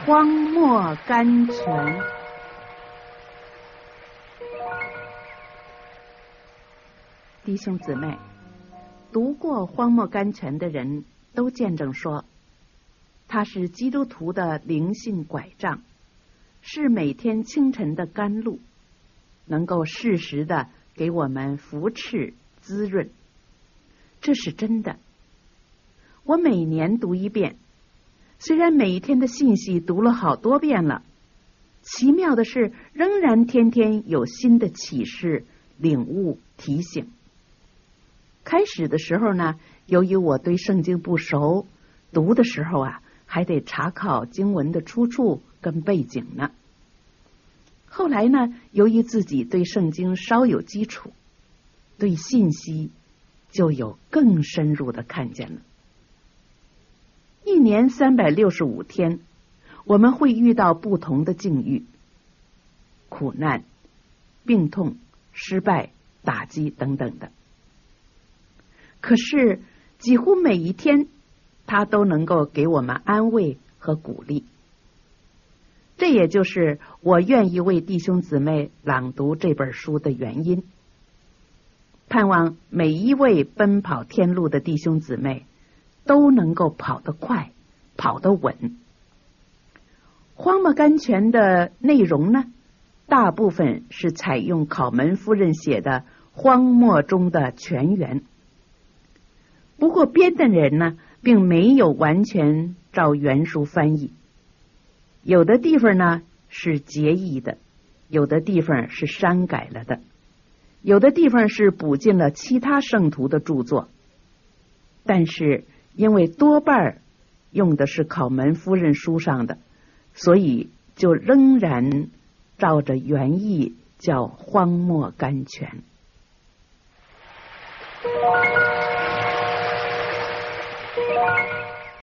荒漠甘泉。弟兄姊妹，读过《荒漠甘泉》的人都见证说，它是基督徒的灵性拐杖，是每天清晨的甘露，能够适时的给我们扶持滋润。这是真的。我每年读一遍，虽然每一天的信息读了好多遍了，奇妙的是仍然天天有新的启示、领悟、提醒。开始的时候呢，由于我对圣经不熟，读的时候还得查考经文的出处跟背景呢。后来呢，由于自己对圣经稍有基础，对信息就有更深入的看见了。一年365天，我们会遇到不同的境遇，苦难、病痛、失败、打击等等的。可是几乎每一天，它都能够给我们安慰和鼓励。这也就是我愿意为弟兄姊妹朗读这本书的原因。盼望每一位奔跑天路的弟兄姊妹都能够跑得快，跑得稳。荒漠甘泉的内容呢，大部分是采用考门夫人写的《荒漠中的泉源》。不过编的人呢，并没有完全照原书翻译，有的地方呢是节译的，有的地方是删改了的，有的地方是补进了其他圣徒的著作。但是因为多半用的是考门夫人书上的，所以就仍然照着原意叫荒漠甘泉。